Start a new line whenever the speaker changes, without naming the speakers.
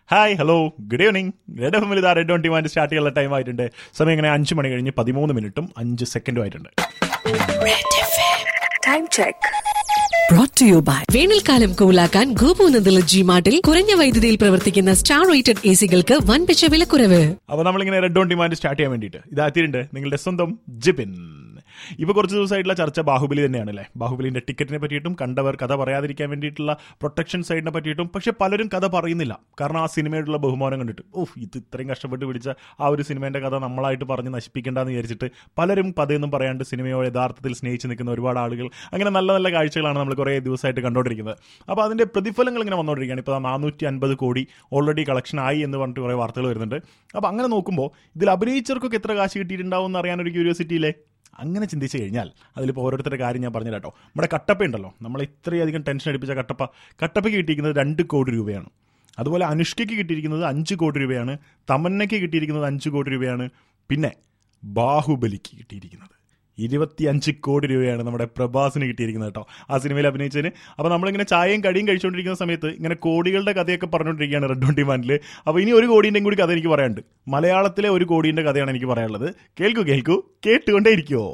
Hi hello good evening. Red F എമ്മിൽ ഇതാ red on demand start ചെയ്യാനുള്ള time ആയിട്ടുണ്ട്. സമയം ഇങ്ങനെ 5 മണി കഴിഞ്ഞ് 13 മിനിറ്റും 5 സെക്കൻഡും ആയിട്ടുണ്ട്.
Brought to you by വേനൽക്കാലം കൂലാക്കാൻ ഗോപുനന്ദല ജി മാർട്ടിൽ കുറഞ്ഞ വൈദ്യുതിയിൽ പ്രവർത്തിക്കുന്ന സ്റ്റാർ റേറ്റഡ് എസികൾക്ക് വൻപിച്ച വിലക്കുറവ്.
അപ്പോൾ നമ്മളിങ്ങനെ റെഡ് ഓൺ ഡിമാൻഡ് സ്റ്റാർട്ട് ചെയ്യാൻ വേണ്ടിയിട്ട് ഇതാത്തിയിട്ടുണ്ട് നിങ്ങളുടെ സ്വന്തം ജിപിൻ. ഇപ്പോൾ കുറച്ച് ദിവസമായിട്ടുള്ള ചർച്ച ബാഹുബലി തന്നെയാണ് അല്ലേ. ബാഹുബലിന്റെ ടിക്കറ്റിനെ പറ്റിയിട്ടും കണ്ടവർ കഥ പറയാതിരിക്കാൻ വേണ്ടിയിട്ടുള്ള പ്രൊട്ടക്ഷൻ സൈഡിനെ പറ്റിയിട്ടും. പക്ഷെ പലരും കഥ പറയുന്നില്ല. കാരണം ആ സിനിമയോടുള്ള ബഹുമാനം കണ്ടിട്ട് ഇത് ഇത്രയും കഷ്ടപ്പെട്ട് പിടിച്ച ആ ഒരു സിനിമേൻ്റെ കഥ നമ്മളായിട്ട് പറഞ്ഞ് നശിപ്പിക്കേണ്ടെന്ന് വിചാരിച്ചിട്ട് പലരും കഥയൊന്നും പറയാണ്ട് സിനിമയോ യഥാർത്ഥത്തിൽ സ്നേഹിച്ച് നിൽക്കുന്ന ഒരുപാട് ആളുകൾ. അങ്ങനെ നല്ല നല്ല കാഴ്ചകളാണ് നമ്മൾ കുറേ ദിവസമായിട്ട് കണ്ടുകൊണ്ടിരിക്കുന്നത്. അപ്പോൾ അതിൻ്റെ പ്രതിഫലങ്ങൾ ഇങ്ങനെ വന്നുകൊണ്ടിരിക്കുകയാണ്. ഇപ്പോൾ 450 കോടി ഓൾറെഡി കളക്ഷൻ ആയി എന്ന് പറഞ്ഞിട്ട് കുറേ വാർത്തകൾ വരുന്നുണ്ട്. അപ്പോൾ അങ്ങനെ നോക്കുമ്പോൾ ഇതിൽ അഭിനയിച്ചവർക്കൊക്കെ എത്ര കാശ് കിട്ടിയിട്ടുണ്ടാവും എന്ന് അറിയാനൊരു ക്യൂരിയോസിറ്റിയില്ലേ. അങ്ങനെ ചിന്തിച്ച് കഴിഞ്ഞാൽ അതിലിപ്പോൾ ഓരോരുത്തരുടെ കാര്യം ഞാൻ പറഞ്ഞു കേട്ടോ. നമ്മുടെ കട്ടപ്പ ഉണ്ടല്ലോ, നമ്മളെ ഇത്രയധികം ടെൻഷൻ അടിപ്പിച്ച കട്ടപ്പയ്ക്ക് കിട്ടിയിരിക്കുന്നത് 2 കോടി രൂപയാണ്. അതുപോലെ അനുഷ്കയ്ക്ക് കിട്ടിയിരിക്കുന്നത് 5 കോടി രൂപയാണ്. തമന്നയ്ക്ക് കിട്ടിയിരിക്കുന്നത് 5 കോടി രൂപയാണ്. പിന്നെ ബാഹുബലിക്ക് കിട്ടിയിരിക്കുന്നത് 25 കോടി രൂപയാണ് നമ്മുടെ പ്രഭാസിന് കിട്ടിയിരിക്കുന്നത് കേട്ടോ, ആ സിനിമയിൽ അഭിനയിച്ചതിന്. അപ്പോൾ നമ്മളിങ്ങനെ ചായയും കടിയും കഴിച്ചുകൊണ്ടിരിക്കുന്ന സമയത്ത് ഇങ്ങനെ കോടികളുടെ കഥയൊക്കെ പറഞ്ഞുകൊണ്ടിരിക്കുകയാണ് റെഡ് ഓൺ ഡിമാൻഡിൽ. അപ്പോൾ ഇനി 1 കോടിൻ്റെയും കൂടി കഥ എനിക്ക് പറയാനുണ്ട്. മലയാളത്തിലെ 1 കോടിയുടെ കഥയാണ് എനിക്ക് പറയാനുള്ളത്. കേൾക്കൂ കേട്ടുകൊണ്ടേ ഇരിക്കുമോ.